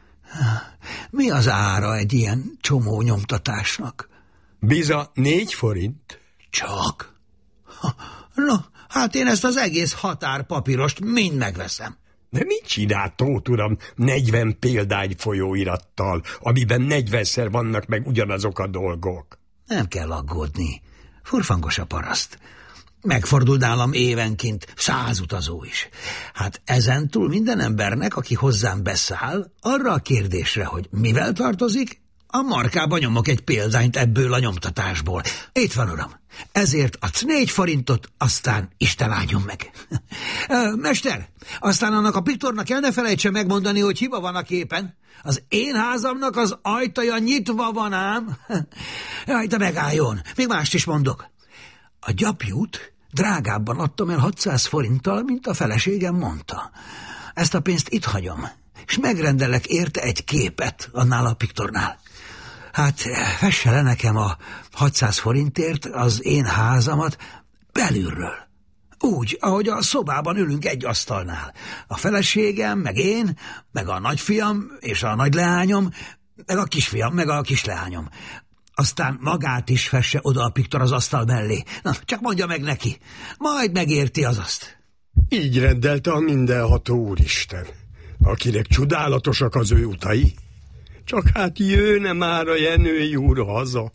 Q: Mi az ára egy ilyen csomó nyomtatásnak?
P: Biza 4 forint.
Q: Csak? No, hát én ezt az egész határpapírost mind megveszem.
P: De mit csinál Tóth uram 40 példány folyóirattal, amiben 40-szer vannak meg ugyanazok a dolgok?
Q: Nem kell aggódni. Furfangos a paraszt. Megfordul nálam évenként 100 utazó is. Hát ezentúl minden embernek, aki hozzám beszáll, arra a kérdésre, hogy mivel tartozik, a markába nyomok egy példányt ebből a nyomtatásból. Itt van, uram. Ezért adsz 4 forintot, aztán Isten áldjon meg. Mester, aztán annak a piktornak el ne felejtse megmondani, hogy hiba van a képen. Az én házamnak az ajtaja nyitva van ám. Jaj, de megálljon, még mást is mondok. A gyapjút drágábban adtam el 600 forinttal, mint a feleségem mondta. Ezt a pénzt itt hagyom, és megrendelek érte egy képet annál a piktornál. Hát fesse le nekem a 600 forintért az én házamat belülről. Úgy, ahogy a szobában ülünk egy asztalnál. A feleségem, meg én, meg a nagyfiam és a nagyleányom, meg a kisfiam, meg a kisleányom. Aztán magát is fesse oda a piktor az asztal mellé. Na, csak mondja meg neki. Majd megérti az azt.
P: Így rendelte a mindenható Úristen, akinek csodálatosak az ő utai. Csak hát jönne már a Jenői úr haza.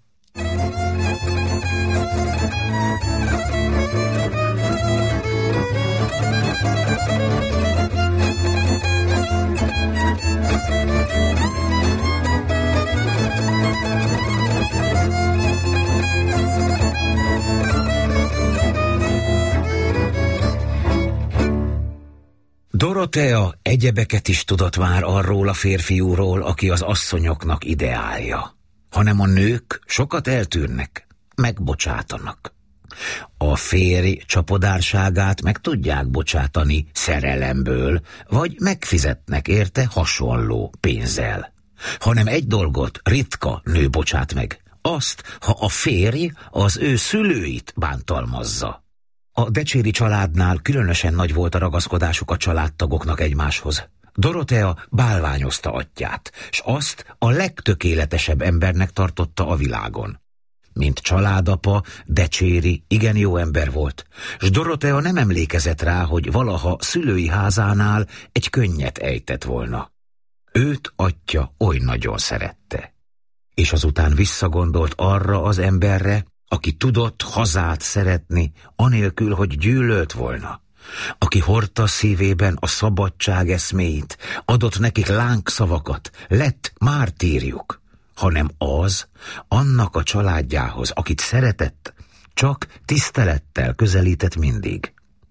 C: Dorotea egyebeket is tudott már arról a férfiúról, aki az asszonyoknak ideálja, hanem a nők sokat eltűrnek, megbocsátanak. A férj csapodárságát meg tudják bocsátani szerelemből, vagy megfizetnek érte hasonló pénzzel. Hanem egy dolgot ritka nő bocsát meg, azt, ha a férj az ő szülőit bántalmazza. A Decséri családnál különösen nagy volt a ragaszkodásuk a családtagoknak egymáshoz. Dorotea bálványozta atyját, s azt a legtökéletesebb embernek tartotta a világon. Mint családapa, Decséri igen jó ember volt, s Dorotea nem emlékezett rá, hogy valaha szülői házánál egy könnyet ejtett volna. Őt atyja oly nagyon szerette. És azután visszagondolt arra az emberre, aki tudott hazát szeretni, anélkül, hogy gyűlölt volna, aki hordta szívében a szabadság eszméit, adott nekik lángszavakat, lett mártírjuk, hanem az, annak a családjához, akit szeretett, csak tisztelettel közelített mindig.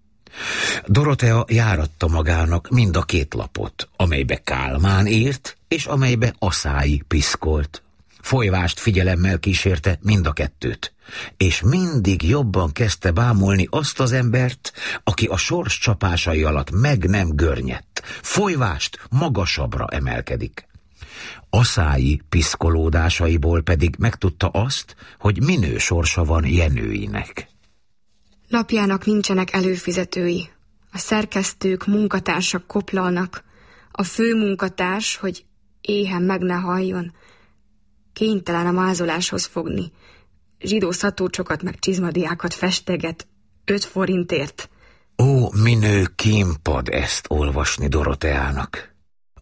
C: Dorotea járatta magának mind a 2 lapot, amelybe Kálmán írt, és amelybe Aszályi piszkolt. Folyvást figyelemmel kísérte mind a 2-t, és mindig jobban kezdte bámulni azt az embert, aki a sors csapásai alatt meg nem görnyedt, Folyvást magasabbra emelkedik. Aszályi piszkolódásaiból pedig megtudta azt, hogy minő sorsa van Jenőinek.
R: Lapjának nincsenek előfizetői. A szerkesztők, munkatársak koplalnak. A főmunkatárs, hogy éhen meg ne halljon, kénytelen a mázoláshoz fogni. Zsidó szatócsokat meg csizmadiákat festeget 5 forintért.
C: Ó, minő kínpad ezt olvasni Doroteának.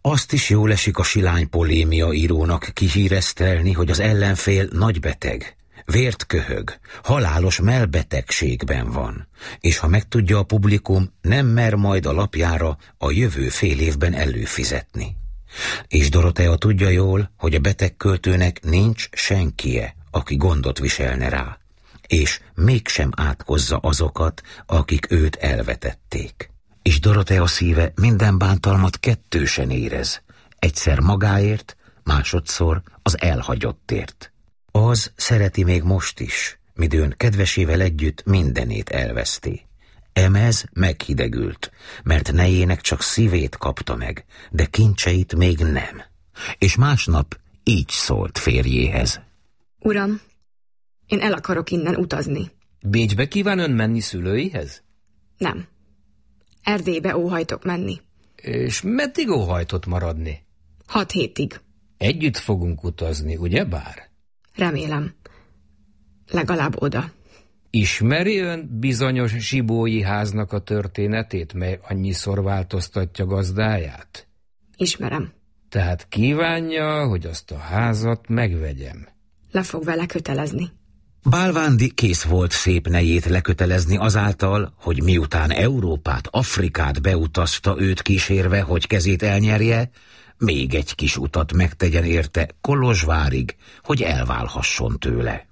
C: Azt is jól esik a silány polémia írónak kihíresztelni, hogy az ellenfél nagybeteg, vért köhög, halálos mellbetegségben van, és ha megtudja a publikum, nem mer majd a lapjára a jövő fél évben előfizetni. És Dorotea tudja jól, hogy a beteg költőnek nincs senkie, aki gondot viselne rá, és mégsem átkozza azokat, akik őt elvetették. És Dorotea szíve minden bántalmat kettősen érez, egyszer magáért, másodszor az elhagyottért. Az szereti még most is, midőn kedvesével együtt mindenét elveszti. Emez meghidegült, mert nejének csak szívét kapta meg, de kincseit még nem. És másnap így szólt férjéhez.
R: Uram, én el akarok innen utazni.
K: Bécsbe kíván ön menni szülőihez?
R: Nem. Erdélybe óhajtok menni.
K: És meddig óhajtott maradni?
R: 6 hétig.
K: Együtt fogunk utazni, ugyebár?
R: Remélem. Legalább oda.
J: Ismeri ön bizonyos zsibói háznak a történetét, mely annyiszor változtatja gazdáját?
R: Ismerem.
J: Tehát kívánja, hogy azt a házat megvegyem.
R: Le fog vele kötelezni.
C: Bálvándi kész volt szép nejét lekötelezni azáltal, hogy miután Európát, Afrikát beutazta őt kísérve, hogy kezét elnyerje, még egy kis utat megtegyen érte Kolozsvárig, hogy elválhasson tőle.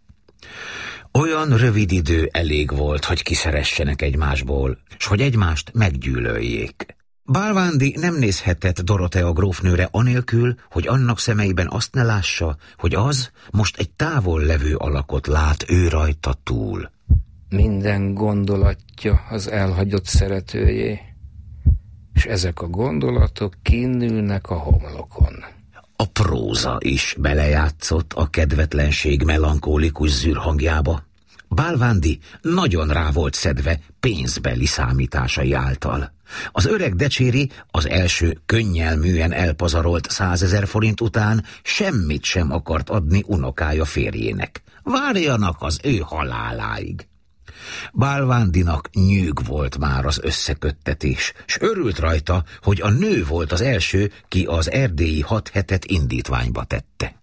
C: Olyan rövid idő elég volt, hogy kiszeressenek egymásból, s hogy egymást meggyűlöljék. Bálvándi nem nézhetett Dorotea grófnőre anélkül, hogy annak szemeiben azt ne lássa, hogy az most egy távol levő alakot lát ő rajta túl.
J: Minden gondolatja az elhagyott szeretőjé, és ezek a gondolatok kinnülnek a homlokon.
C: A próza is belejátszott a kedvetlenség melankólikus zűrhangjába. Bálvándi nagyon rá volt szedve pénzbeli számításai által. Az öreg decséri az első könnyelműen elpazarolt 100 000 forint után semmit sem akart adni unokája férjének. Várjanak az ő haláláig. Bálvándinak nyűg volt már az összeköttetés, s örült rajta, hogy a nő volt az első, ki az erdélyi 6 hetet indítványba tette.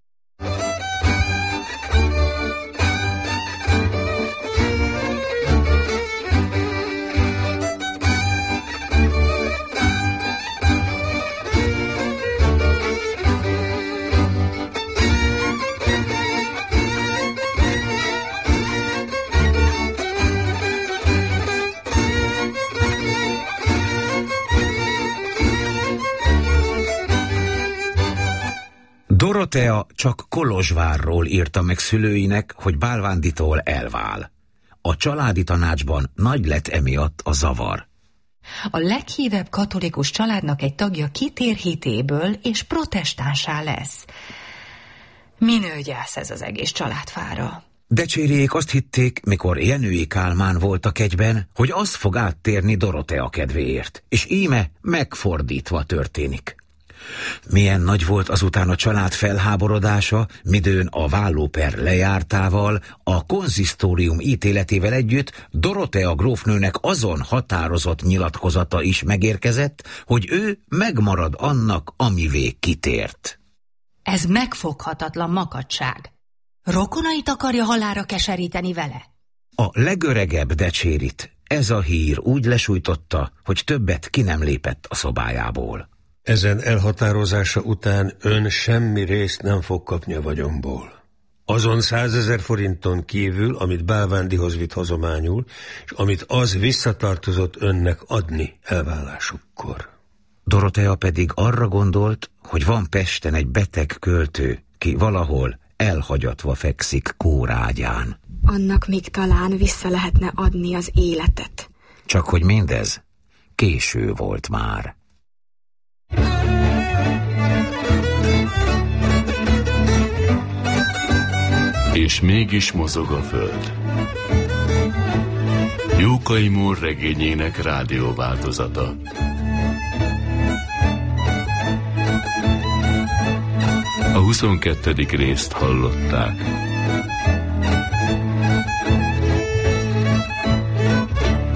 C: Dorotea csak Kolozsvárról írta meg szülőinek, hogy Bálvánditól elvál. A családi tanácsban nagy lett emiatt a zavar.
S: A leghívebb katolikus családnak egy tagja kitér hitéből, és protestánsá lesz. Minő gyász ez az egész családfára.
C: Decsériék azt hitték, mikor Jenői Kálmán voltak egyben, hogy az fog áttérni Dorotea kedvéért, és íme megfordítva történik. Milyen nagy volt azután a család felháborodása, midőn a vállóper lejártával, a konzisztórium ítéletével együtt Dorotea grófnőnek azon határozott nyilatkozata is megérkezett, hogy ő megmarad annak, amivé kitért.
S: Ez megfoghatatlan makadság. Rokonait akarja halálra keseríteni vele?
C: A legöregebb decsérit ez a hír úgy lesújtotta, hogy többet ki nem lépett a szobájából.
M: Ezen elhatározása után ön semmi részt nem fog kapni a vagyomból. Azon 100 000 forinton kívül, amit Bálvándihoz vitt hozományul, és amit az visszatartozott önnek adni elválásukkor.
C: Dorotea pedig arra gondolt, hogy van Pesten egy beteg költő, ki valahol elhagyatva fekszik kórágyán.
R: Annak még talán vissza lehetne adni az életet.
C: Csak hogy mindez késő volt már.
B: És mégis mozog a föld. Jókai Mór regényének rádióváltozata. A 22. részt hallották.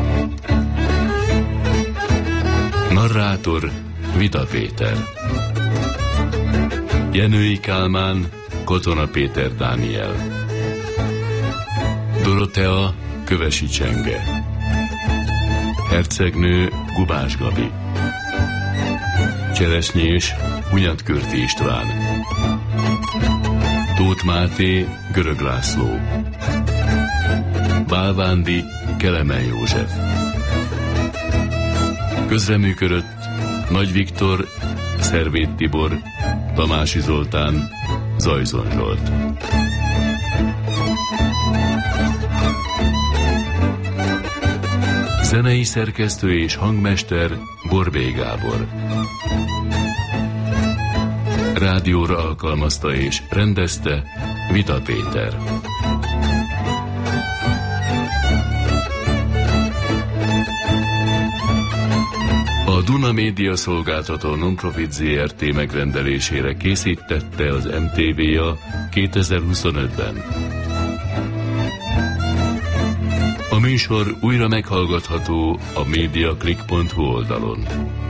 B: Narrátor Vida Péter. Jenői Kálmán, Katona Péter Dániel, Dorotea, Kövesi Csenge, hercegnő, Gubás Gabi, Cseresnyés, Hunyatkörti István, Tóth Máté, Görög László, Bálvándi, Kelemen József. Közreműködött Nagy Viktor, Szervét Tibor, Tamási Zoltán, Zajzon Zsolt. Zenei szerkesztő és hangmester Borbély Gábor. Rádióra alkalmazta és rendezte Vita Péter. A Duna Média Szolgáltató Nonprofit Zrt. Megrendelésére készítette az MTV-ja 2025-ben. A műsor újra meghallgatható a mediaclick.hu oldalon.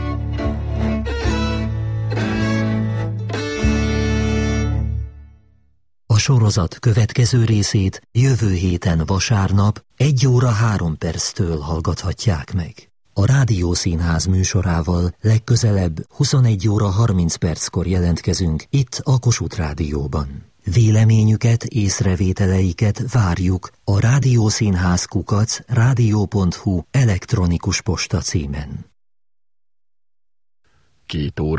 A: A sorozat következő részét jövő héten vasárnap 1 óra 3 perctől hallgathatják meg. A Rádiószínház műsorával legközelebb 21 óra 30 perckor jelentkezünk itt a Kossuth Rádióban. Véleményüket, észrevételeiket várjuk a rádiószínház@rádió.hu elektronikus posta címen.
T: 2 óra